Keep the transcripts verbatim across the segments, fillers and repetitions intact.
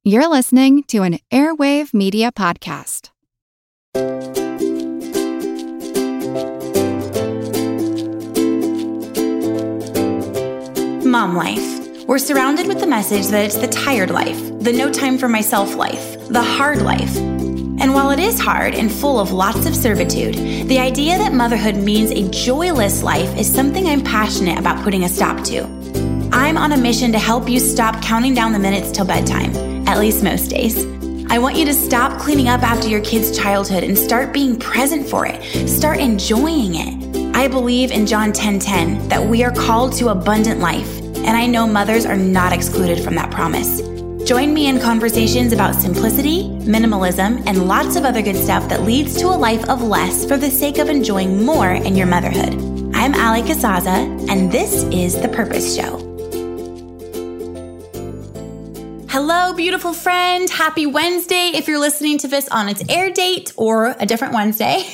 You're listening to an Airwave Media Podcast. Mom life. We're surrounded with the message that it's the tired life, the no time for myself life, the hard life. And while it is hard and full of lots of servitude, the idea that motherhood means a joyless life is something I'm passionate about putting a stop to. I'm on a mission to help you stop counting down the minutes till bedtime, at least most days. I want you to stop cleaning up after your kid's childhood and start being present for it. Start enjoying it. I believe in John ten ten that we are called to abundant life, and I know mothers are not excluded from that promise. Join me in conversations about simplicity, minimalism, and lots of other good stuff that leads to a life of less for the sake of enjoying more in your motherhood. I'm Ali Casazza, and this is The Purpose Show. Hello, beautiful friend. Happy Wednesday if you're listening to this on its air date or a different Wednesday.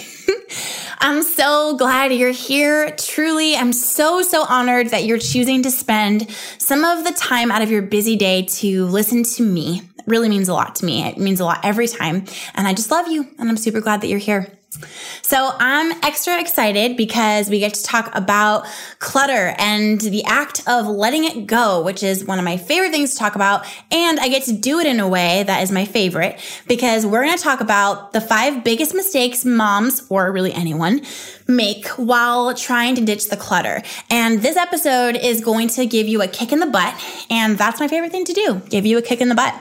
I'm so glad you're here. Truly, I'm so, so honored that you're choosing to spend some of the time out of your busy day to listen to me. It really means a lot to me. It means a lot every time. And I just love you. And I'm super glad that you're here. So I'm extra excited because we get to talk about clutter and the act of letting it go, which is one of my favorite things to talk about. And I get to do it in a way that is my favorite because we're going to talk about the five biggest mistakes moms, or really anyone, make while trying to ditch the clutter. And this episode is going to give you a kick in the butt. And that's my favorite thing to do, give you a kick in the butt.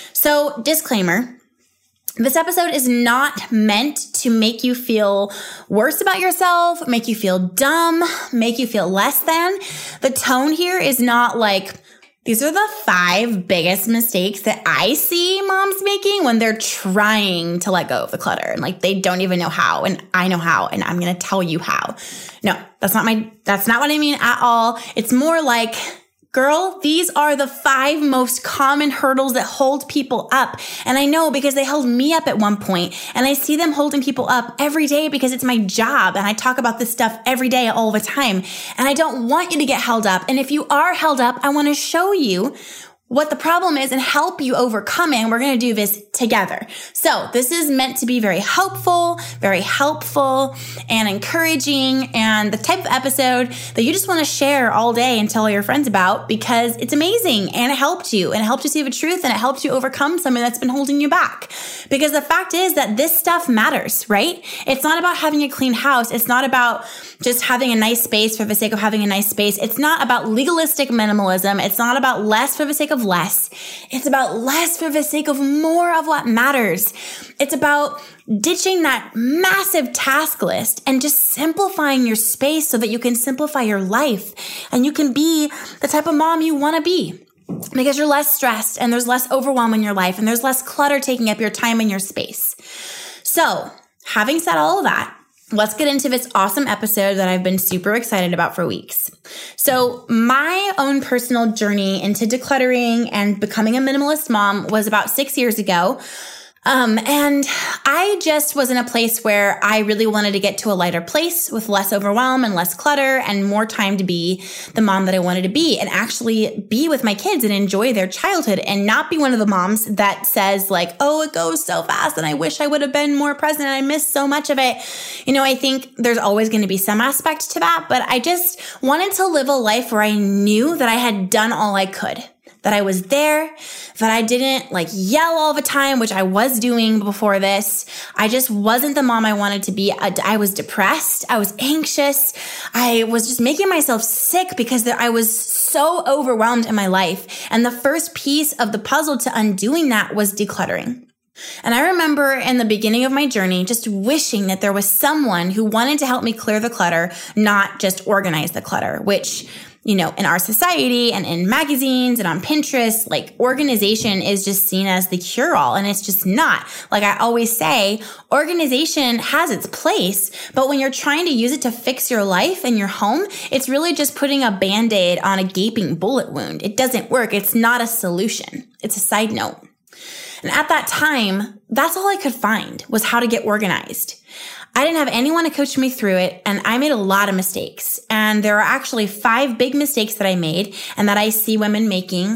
So disclaimer. This episode is not meant to make you feel worse about yourself, make you feel dumb, make you feel less than. The tone here is not like, these are the five biggest mistakes that I see moms making when they're trying to let go of the clutter. And like, they don't even know how, and I know how, and I'm going to tell you how. No, that's not my, that's not what I mean at all. It's more like, girl, these are the five most common hurdles that hold people up. And I know because they held me up at one point, and I see them holding people up every day because it's my job. And I talk about this stuff every day, all the time. And I don't want you to get held up. And if you are held up, I want to show you what the problem is and help you overcome it. And we're going to do this together. So this is meant to be very helpful, very helpful and encouraging, and the type of episode that you just want to share all day and tell all your friends about because it's amazing and it helped you and it helped you see the truth and it helped you overcome something that's been holding you back. Because the fact is that this stuff matters, right? It's not about having a clean house. It's not about just having a nice space for the sake of having a nice space. It's not about legalistic minimalism. It's not about less for the sake of less. It's about less for the sake of more of what matters. It's about ditching that massive task list and just simplifying your space so that you can simplify your life and you can be the type of mom you want to be because you're less stressed and there's less overwhelm in your life and there's less clutter taking up your time and your space. So, having said all of that, let's get into this awesome episode that I've been super excited about for weeks. So my own personal journey into decluttering and becoming a minimalist mom was about six years ago. Um, and I just was in a place where I really wanted to get to a lighter place with less overwhelm and less clutter and more time to be the mom that I wanted to be and actually be with my kids and enjoy their childhood and not be one of the moms that says like, oh, it goes so fast and I wish I would have been more present and I missed so much of it. You know, I think there's always going to be some aspect to that, but I just wanted to live a life where I knew that I had done all I could. That I was there, that I didn't like yell all the time, which I was doing before this. I just wasn't the mom I wanted to be. I, I was depressed. I was anxious. I was just making myself sick because I was so overwhelmed in my life. And the first piece of the puzzle to undoing that was decluttering. And I remember in the beginning of my journey, just wishing that there was someone who wanted to help me clear the clutter, not just organize the clutter, which, you know, in our society and in magazines and on Pinterest, like organization is just seen as the cure-all, and it's just not. Like I always say, organization has its place, but when you're trying to use it to fix your life and your home, it's really just putting a Band-Aid on a gaping bullet wound. It doesn't work. It's not a solution. It's a side note. And at that time, that's all I could find was how to get organized. I didn't have anyone to coach me through it, and I made a lot of mistakes. And there are actually five big mistakes that I made and that I see women making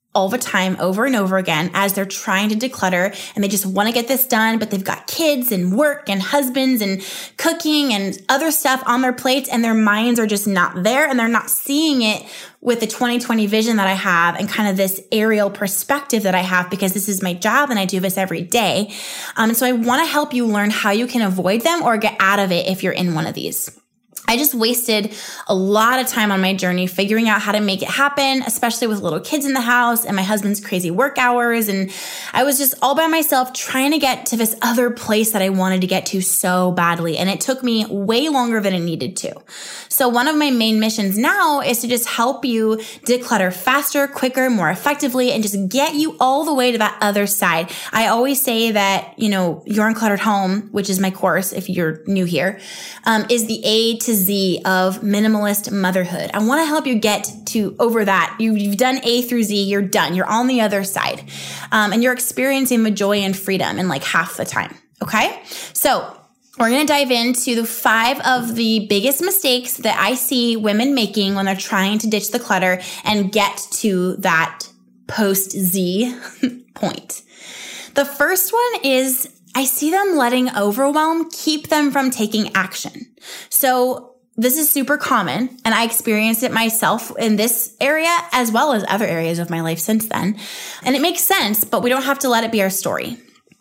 all the time, over and over again, as they're trying to declutter and they just want to get this done, but they've got kids and work and husbands and cooking and other stuff on their plates, and their minds are just not there, and they're not seeing it with the twenty twenty vision that I have and kind of this aerial perspective that I have, because this is my job and I do this every day. Um, and so I want to help you learn how you can avoid them or get out of it if you're in one of these. I just wasted a lot of time on my journey figuring out how to make it happen, especially with little kids in the house and my husband's crazy work hours. And I was just all by myself trying to get to this other place that I wanted to get to so badly. And it took me way longer than it needed to. So one of my main missions now is to just help you declutter faster, quicker, more effectively, and just get you all the way to that other side. I always say that, you know, Your Uncluttered Home, which is my course if you're new here, um, is the A to Z of minimalist motherhood. I want to help you get to over that. You, you've done A through Z. You're done. You're on the other side. Um, and you're experiencing the joy and freedom in like half the time. Okay. So we're going to dive into the five of the biggest mistakes that I see women making when they're trying to ditch the clutter and get to that post Z point. The first one is I see them letting overwhelm keep them from taking action. So this is super common, and I experienced it myself in this area as well as other areas of my life since then. And it makes sense, but we don't have to let it be our story.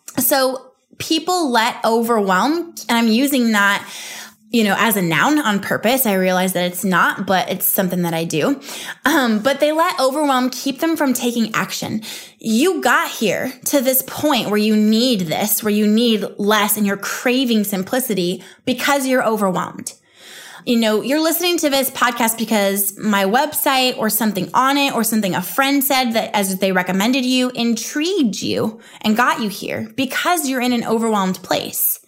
So people let overwhelm, and I'm using that, you know, as a noun on purpose. I realize that it's not, but it's something that I do. Um, but they let overwhelm keep them from taking action. You got here to this point where you need this, where you need less, and you're craving simplicity because you're overwhelmed. You know, you're listening to this podcast because my website or something on it or something a friend said that as they recommended you intrigued you and got you here because you're in an overwhelmed place.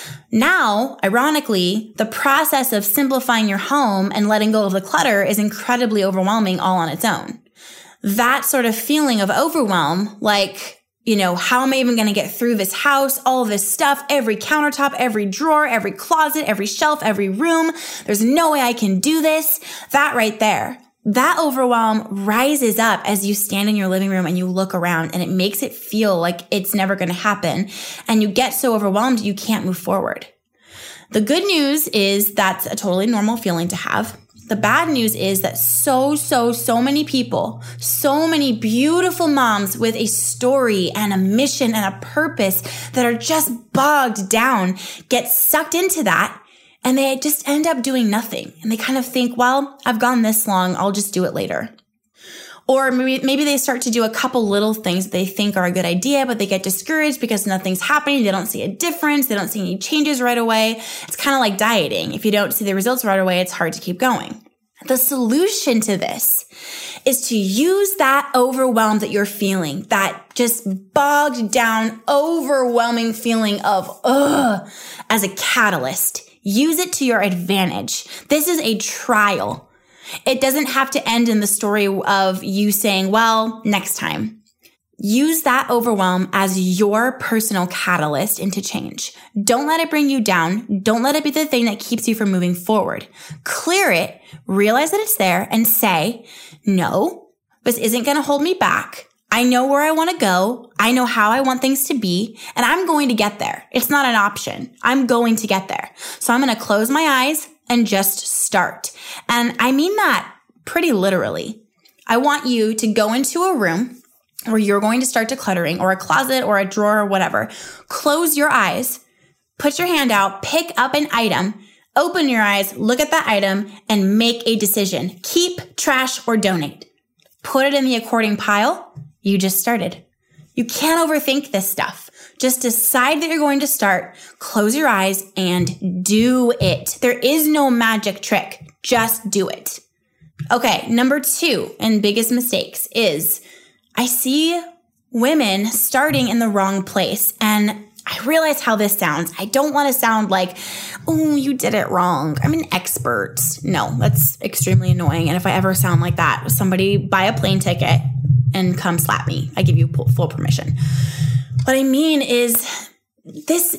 Now, ironically, the process of simplifying your home and letting go of the clutter is incredibly overwhelming all on its own. That sort of feeling of overwhelm, like, you know, how am I even going to get through this house? All of this stuff, every countertop, every drawer, every closet, every shelf, every room. There's no way I can do this. That right there. That overwhelm rises up as you stand in your living room and you look around, and it makes it feel like it's never going to happen. And you get so overwhelmed, you can't move forward. The good news is that's a totally normal feeling to have. The bad news is that so, so, so many people, so many beautiful moms with a story and a mission and a purpose that are just bogged down get sucked into that, and they just end up doing nothing. And they kind of think, well, I've gone this long, I'll just do it later. Or maybe, maybe they start to do a couple little things that they think are a good idea, but they get discouraged because nothing's happening. They don't see a difference. They don't see any changes right away. It's kind of like dieting. If you don't see the results right away, it's hard to keep going. The solution to this is to use that overwhelm that you're feeling, that just bogged down, overwhelming feeling of ugh, as a catalyst. Use it to your advantage. This is a trial. It doesn't have to end in the story of you saying, well, next time. Use that overwhelm as your personal catalyst into change. Don't let it bring you down. Don't let it be the thing that keeps you from moving forward. Clear it, realize that it's there, and say, no, this isn't going to hold me back. I know where I want to go. I know how I want things to be, and I'm going to get there. It's not an option. I'm going to get there. So I'm going to close my eyes and just start. And I mean that pretty literally. I want you to go into a room where you're going to start decluttering, or a closet or a drawer or whatever. Close your eyes, put your hand out, pick up an item, open your eyes, look at that item, and make a decision. Keep, trash, or donate. Put it in the according pile. You just started. You can't overthink this stuff. Just decide that you're going to start, close your eyes, and do it. There is no magic trick. Just do it. Okay, number two, and biggest mistakes is I see women starting in the wrong place. And I realize how this sounds. I don't want to sound like, oh, you did it wrong. I'm an expert. No, that's extremely annoying. And if I ever sound like that, somebody buy a plane ticket and come slap me. I give you full permission. What I mean is this,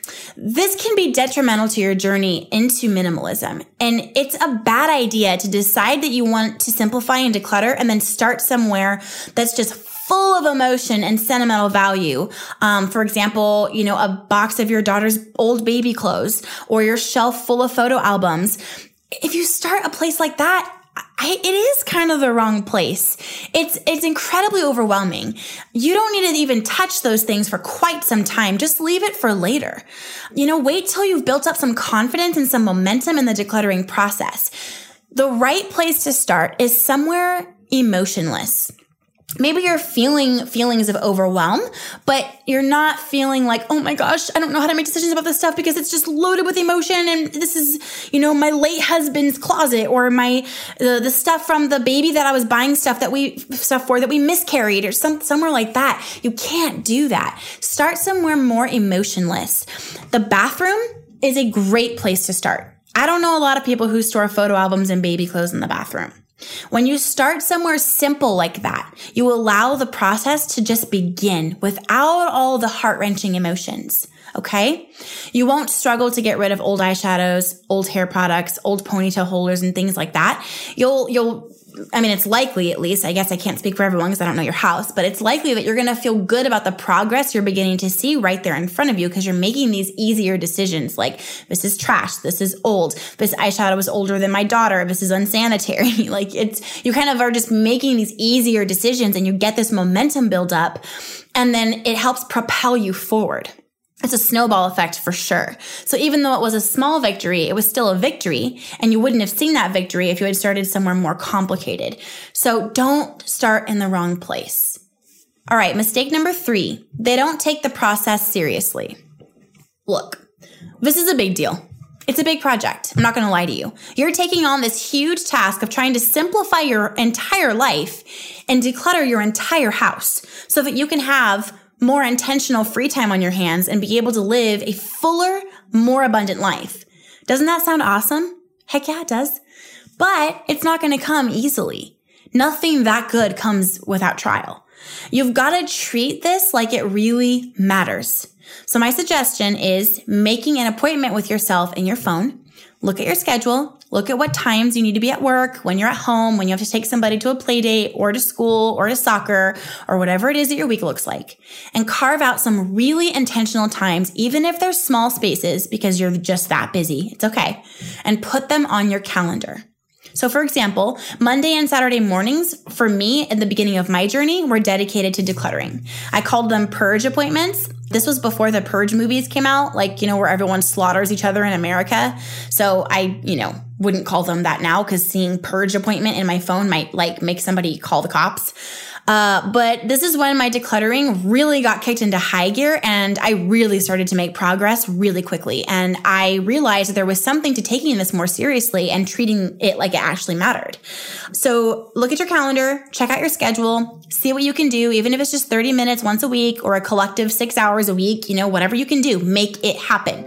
this can be detrimental to your journey into minimalism. And it's a bad idea to decide that you want to simplify and declutter and then start somewhere that's just full of emotion and sentimental value. Um, for example, you know, a box of your daughter's old baby clothes or your shelf full of photo albums. If you start a place like that, I, it is kind of the wrong place. It's it's incredibly overwhelming. You don't need to even touch those things for quite some time. Just leave it for later. You know, wait till you've built up some confidence and some momentum in the decluttering process. The right place to start is somewhere emotionless. Maybe you're feeling feelings of overwhelm, but you're not feeling like, oh my gosh, I don't know how to make decisions about this stuff because it's just loaded with emotion. And this is, you know, my late husband's closet or my, the, the stuff from the baby that I was buying stuff that we, stuff for that we miscarried or some, somewhere like that. You can't do that. Start somewhere more emotionless. The bathroom is a great place to start. I don't know a lot of people who store photo albums and baby clothes in the bathroom. When you start somewhere simple like that, you allow the process to just begin without all the heart-wrenching emotions, okay? You won't struggle to get rid of old eyeshadows, old hair products, old ponytail holders, and things like that. You'll, you'll, I mean, it's likely at least, I guess I can't speak for everyone because I don't know your house, but it's likely that you're going to feel good about the progress you're beginning to see right there in front of you because you're making these easier decisions like, this is trash, this is old, this eyeshadow was older than my daughter, this is unsanitary. Like it's, you kind of are just making these easier decisions and you get this momentum build up and then it helps propel you forward. It's a snowball effect for sure. So even though it was a small victory, it was still a victory, and you wouldn't have seen that victory if you had started somewhere more complicated. So don't start in the wrong place. All right, mistake number three, they don't take the process seriously. Look, this is a big deal. It's a big project. I'm not going to lie to you. You're taking on this huge task of trying to simplify your entire life and declutter your entire house so that you can have more intentional free time on your hands and be able to live a fuller, more abundant life. Doesn't that sound awesome? Heck yeah, it does. But it's not going to come easily. Nothing that good comes without trial. You've got to treat this like it really matters. So my suggestion is making an appointment with yourself in your phone. Look at your schedule. Look at what times you need to be at work, when you're at home, when you have to take somebody to a play date or to school or to soccer or whatever it is that your week looks like. And carve out some really intentional times, even if they're small spaces because you're just that busy. It's okay. And put them on your calendar. So for example, Monday and Saturday mornings for me at the beginning of my journey were dedicated to decluttering. I called them purge appointments. This was before the Purge movies came out, like, you know, where everyone slaughters each other in America. So I, you know, wouldn't call them that now because seeing purge appointment in my phone might like make somebody call the cops. Uh, but this is when my decluttering really got kicked into high gear and I really started to make progress really quickly. And I realized that there was something to taking this more seriously and treating it like it actually mattered. So look at your calendar, check out your schedule, see what you can do, even if it's just thirty minutes once a week or a collective six hours a week, you know, whatever you can do, make it happen.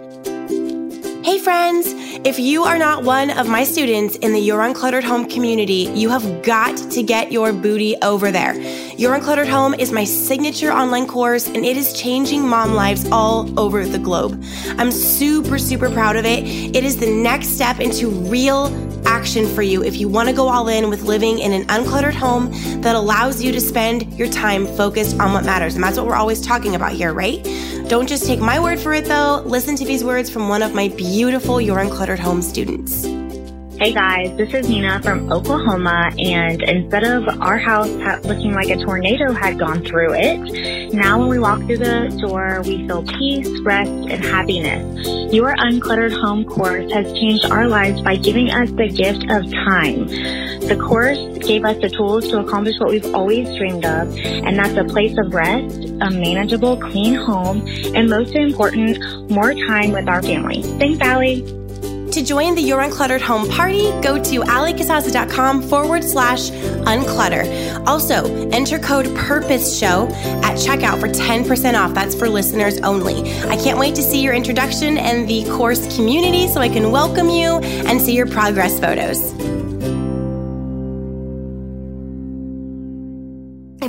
Hey friends, if you are not one of my students in the Your Uncluttered Home community, you have got to get your booty over there. Your Uncluttered Home is my signature online course and it is changing mom lives all over the globe. I'm super, super proud of it. It is the next step into real action for you if you want to go all in with living in an uncluttered home that allows you to spend your time focused on what matters. And that's what we're always talking about here, right? Don't just take my word for it though. Listen to these words from one of my beautiful Your Uncluttered Home students. Hey guys, this is Nina from Oklahoma, and instead of our house ha- looking like a tornado had gone through it, now when we walk through the door, we feel peace, rest, and happiness. Your Uncluttered Home course has changed our lives by giving us the gift of time. The course gave us the tools to accomplish what we've always dreamed of, and that's a place of rest, a manageable, clean home, and most important, more time with our family. Thanks, Allie. To join the Your Uncluttered Home party, go to alliecasazza.com forward slash unclutter. Also, enter code Purpose Show at checkout for ten percent off. That's for listeners only. I can't wait to see your introduction and the course community so I can welcome you and see your progress photos. If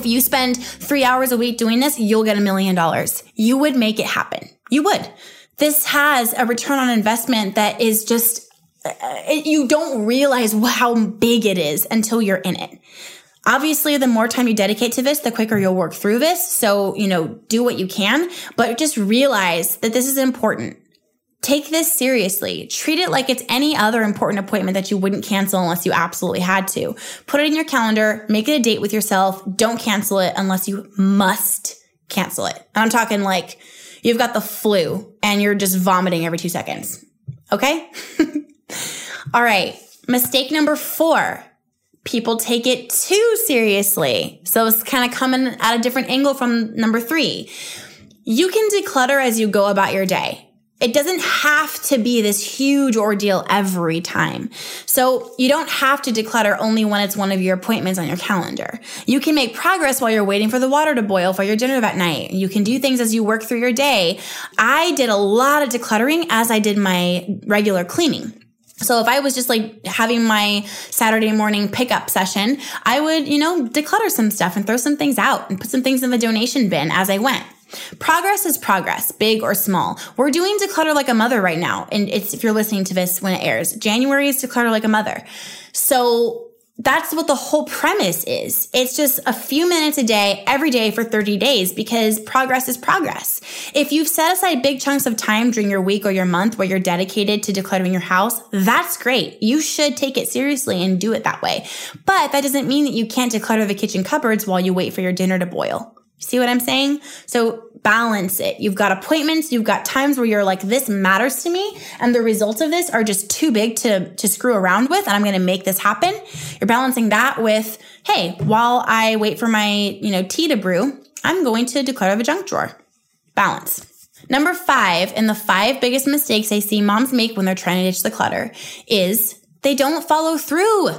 you spend three hours a week doing this, you'll get a million dollars. You would make it happen. You would. This has a return on investment that is just, uh, it, you don't realize how big it is until you're in it. Obviously, the more time you dedicate to this, the quicker you'll work through this. So, you know, do what you can, but just realize that this is important. Take this seriously. Treat it like it's any other important appointment that you wouldn't cancel unless you absolutely had to. Put it in your calendar, make it a date with yourself. Don't cancel it unless you must cancel it. And I'm talking like you've got the flu and you're just vomiting every two seconds. Okay? All right. Mistake number four. People take it too seriously. So it's kind of coming at a different angle from number three. You can declutter as you go about your day. It doesn't have to be this huge ordeal every time. So you don't have to declutter only when it's one of your appointments on your calendar. You can make progress while you're waiting for the water to boil for your dinner that night. You can do things as you work through your day. I did a lot of decluttering as I did my regular cleaning. So if I was just like having my Saturday morning pickup session, I would, you know, declutter some stuff and throw some things out and put some things in the donation bin as I went. Progress is progress, big or small. We're doing Declutter Like a Mother right now. And it's, if you're listening to this when it airs, January is Declutter Like a Mother. So that's what the whole premise is. It's just a few minutes a day, every day for thirty days, because progress is progress. If you've set aside big chunks of time during your week or your month where you're dedicated to decluttering your house, that's great. You should take it seriously and do it that way. But that doesn't mean that you can't declutter the kitchen cupboards while you wait for your dinner to boil. See what I'm saying? So balance it. You've got appointments. You've got times where you're like, this matters to me. And the results of this are just too big to, to screw around with. And I'm going to make this happen. You're balancing that with, hey, while I wait for my, you know, tea to brew, I'm going to declutter the junk drawer. Balance. Number five, and the five biggest mistakes I see moms make when they're trying to ditch the clutter is they don't follow through.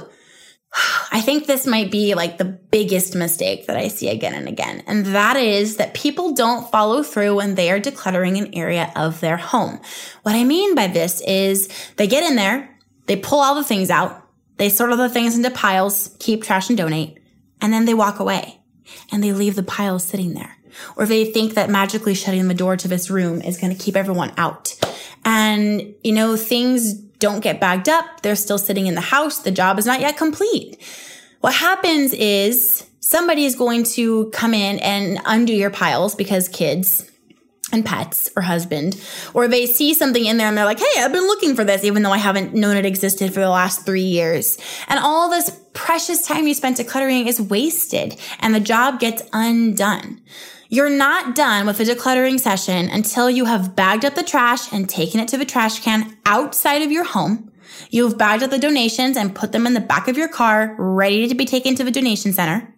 I think this might be like the biggest mistake that I see again and again. And that is that people don't follow through when they are decluttering an area of their home. What I mean by this is they get in there, they pull all the things out, they sort all the things into piles, keep, trash, and donate, and then they walk away and they leave the piles sitting there. Or they think that magically shutting the door to this room is going to keep everyone out. And, you know, things don't get bagged up. They're still sitting in the house. The job is not yet complete. What happens is somebody is going to come in and undo your piles because kids and pets or husband, or they see something in there and they're like, hey, I've been looking for this, even though I haven't known it existed for the last three years. And all this precious time you spent decluttering is wasted and the job gets undone. You're not done with a decluttering session until you have bagged up the trash and taken it to the trash can outside of your home. You've bagged up the donations and put them in the back of your car, ready to be taken to the donation center.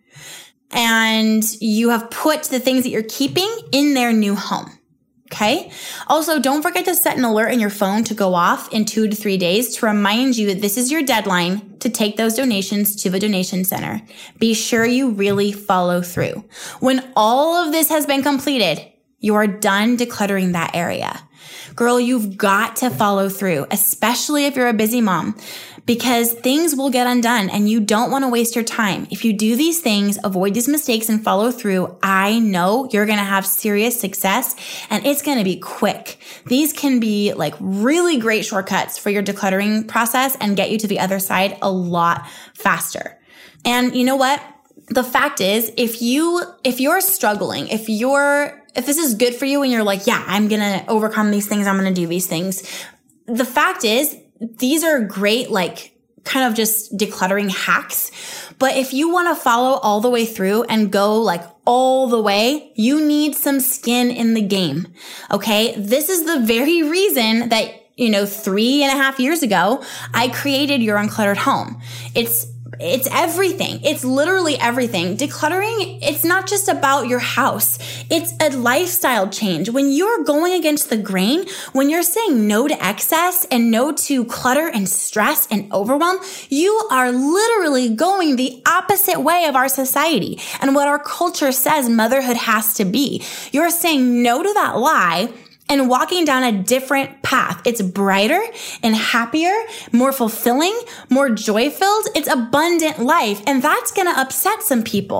And you have put the things that you're keeping in their new home. Okay. Also, don't forget to set an alert in your phone to go off in two to three days to remind you that this is your deadline to take those donations to the donation center. Be sure you really follow through. When all of this has been completed, you are done decluttering that area. Girl, you've got to follow through, especially if you're a busy mom, because things will get undone and you don't want to waste your time. If you do these things, avoid these mistakes and follow through, I know you're going to have serious success and it's going to be quick. These can be like really great shortcuts for your decluttering process and get you to the other side a lot faster. And you know what? The fact is, if you, if you're struggling, if you're, if this is good for you and you're like, yeah, I'm going to overcome these things, I'm going to do these things. The fact is, these are great, like kind of just decluttering hacks. But if you want to follow all the way through and go like all the way, you need some skin in the game. Okay. This is the very reason that, you know, three and a half years ago, I created Your Uncluttered Home. It's It's everything. It's literally everything. Decluttering, it's not just about your house. It's a lifestyle change. When you're going against the grain, when you're saying no to excess and no to clutter and stress and overwhelm, you are literally going the opposite way of our society and what our culture says motherhood has to be. You're saying no to that lie and walking down a different path. It's brighter and happier, more fulfilling, more joy-filled. It's abundant life. And that's going to upset some people.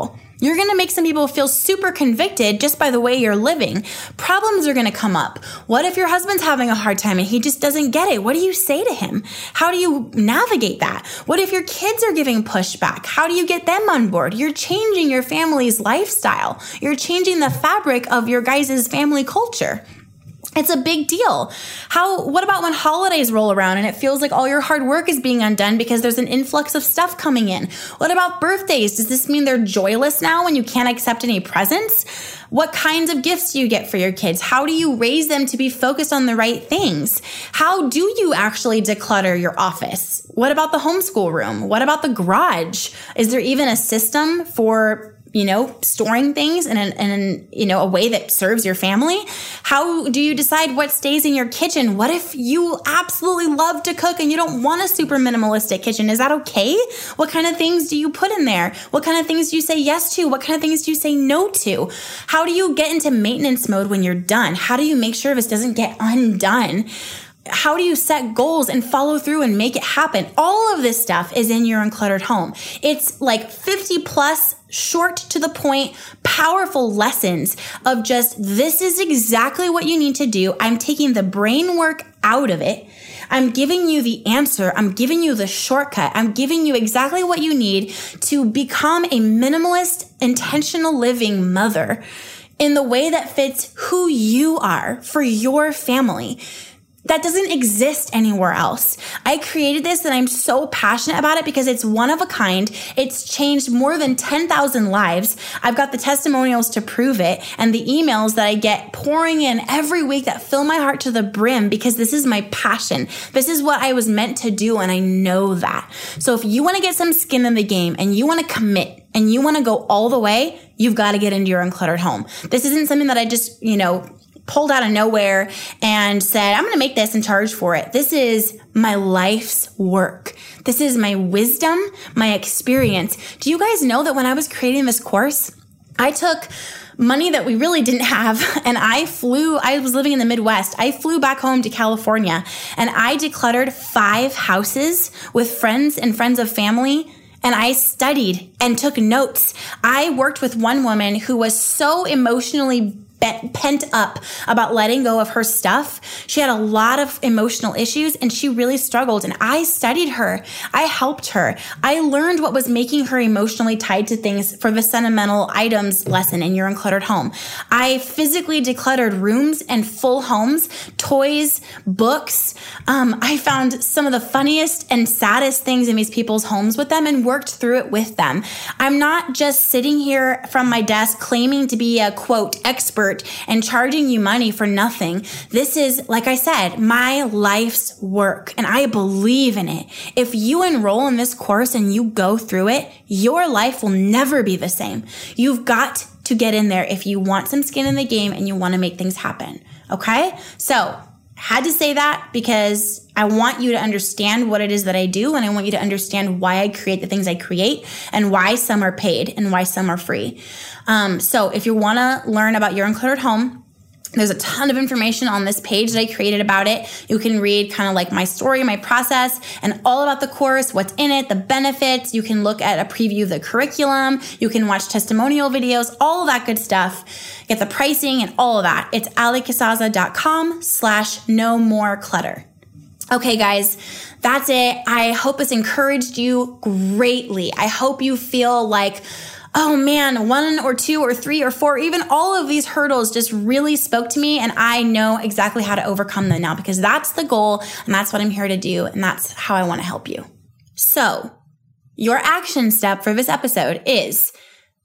You're going to make some people feel super convicted just by the way you're living. Problems are going to come up. What if your husband's having a hard time and he just doesn't get it? What do you say to him? How do you navigate that? What if your kids are giving pushback? How do you get them on board? You're changing your family's lifestyle. You're changing the fabric of your guys' family culture. It's a big deal. How, what about when holidays roll around and it feels like all your hard work is being undone because there's an influx of stuff coming in? What about birthdays? Does this mean they're joyless now when you can't accept any presents? What kinds of gifts do you get for your kids? How do you raise them to be focused on the right things? How do you actually declutter your office? What about the homeschool room? What about the garage? Is there even a system for you know, storing things in an, in an, you know, a way that serves your family? How do you decide what stays in your kitchen? What if you absolutely love to cook and you don't want a super minimalistic kitchen? Is that okay? What kind of things do you put in there? What kind of things do you say yes to? What kind of things do you say no to? How do you get into maintenance mode when you're done? How do you make sure this doesn't get undone? How do you set goals and follow through and make it happen? All of this stuff is in Your Uncluttered Home. It's like fifty plus short to the point, powerful lessons of just, this is exactly what you need to do. I'm taking the brain work out of it. I'm giving you the answer. I'm giving you the shortcut. I'm giving you exactly what you need to become a minimalist, intentional living mother in the way that fits who you are for your family. That doesn't exist anywhere else. I created this and I'm so passionate about it because it's one of a kind. It's changed more than ten thousand lives. I've got the testimonials to prove it and the emails that I get pouring in every week that fill my heart to the brim because this is my passion. This is what I was meant to do and I know that. So if you want to get some skin in the game and you want to commit and you want to go all the way, you've got to get into Your Uncluttered Home. This isn't something that I just, you know, pulled out of nowhere and said, I'm going to make this and charge for it. This is my life's work. This is my wisdom, my experience. Do you guys know that when I was creating this course, I took money that we really didn't have and I flew, I was living in the Midwest. I flew back home to California and I decluttered five houses with friends and friends of family. And I studied and took notes. I worked with one woman who was so emotionally pent up about letting go of her stuff. She had a lot of emotional issues and she really struggled. And I studied her. I helped her. I learned what was making her emotionally tied to things for the sentimental items lesson in Your Uncluttered Home. I physically decluttered rooms and full homes, toys, books. Um, I found some of the funniest and saddest things in these people's homes with them and worked through it with them. I'm not just sitting here from my desk claiming to be a quote expert and charging you money for nothing. This is, like I said, my life's work and I believe in it. If you enroll in this course and you go through it, your life will never be the same. You've got to get in there if you want some skin in the game and you want to make things happen. Okay? So, had to say that because I want you to understand what it is that I do and I want you to understand why I create the things I create and why some are paid and why some are free. Um, so if you want to learn about Your Uncluttered Home, there's a ton of information on this page that I created about it. You can read kind of like my story, my process, and all about the course, what's in it, the benefits. You can look at a preview of the curriculum. You can watch testimonial videos, all of that good stuff. Get the pricing and all of that. It's alicasazza.com slash no more clutter. Okay, guys, that's it. I hope this encouraged you greatly. I hope you feel like, oh man, one or two or three or four, even all of these hurdles just really spoke to me and I know exactly how to overcome them now because that's the goal and that's what I'm here to do and that's how I want to help you. So, your action step for this episode is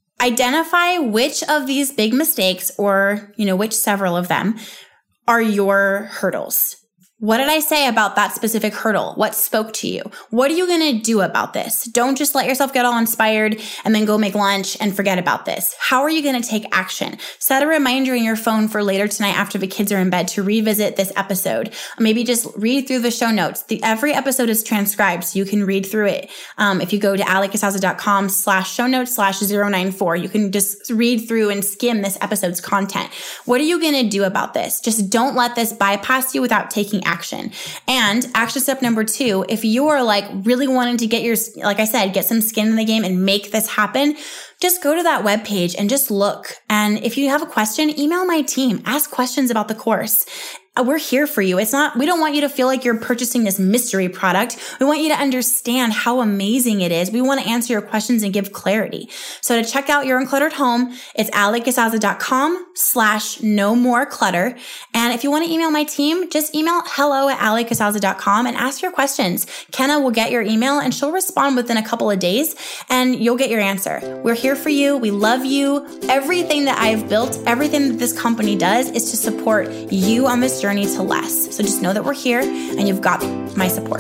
identify which of these big mistakes or, you know, which several of them are your hurdles. What did I say about that specific hurdle? What spoke to you? What are you going to do about this? Don't just let yourself get all inspired and then go make lunch and forget about this. How are you going to take action? Set a reminder in your phone for later tonight after the kids are in bed to revisit this episode. Maybe just read through the show notes. The, every episode is transcribed, so you can read through it. Um, if you go to alicasazza.com slash show notes slash 094, you can just read through and skim this episode's content. What are you going to do about this? Just don't let this bypass you without taking action. And action step number two, if you're like really wanting to get your, like I said, get some skin in the game and make this happen, just go to that webpage and just look. And if you have a question, email my team, ask questions about the course. We're here for you. It's not, we don't want you to feel like you're purchasing this mystery product. We want you to understand how amazing it is. We want to answer your questions and give clarity. So to check out Your Uncluttered Home, it's alliecasazza.com slash no more clutter. And if you want to email my team, just email hello at alliecasazza dot com and ask your questions. Kenna will get your email and she'll respond within a couple of days and you'll get your answer. We're here for you. We love you. Everything that I've built, everything that this company does is to support you on this journey to less. So just know that we're here and you've got my support.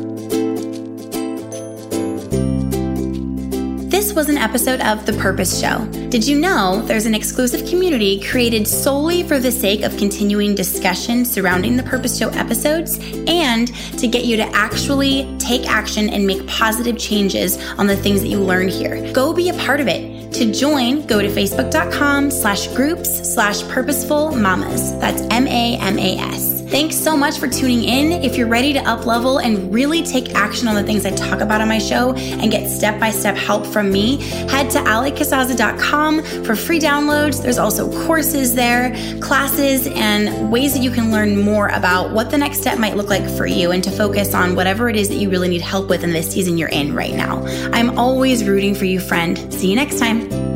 This was an episode of The Purpose Show. Did you know there's an exclusive community created solely for the sake of continuing discussion surrounding The Purpose Show episodes and to get you to actually take action and make positive changes on the things that you learn here? Go be a part of it. To join, go to facebook.com slash groups slash purposeful mamas. That's M A M A S. Thanks so much for tuning in. If you're ready to up level and really take action on the things I talk about on my show and get step-by-step help from me, head to allie casazza dot com for free downloads. There's also courses there, classes, and ways that you can learn more about what the next step might look like for you and to focus on whatever it is that you really need help with in this season you're in right now. I'm always rooting for you, friend. See you next time.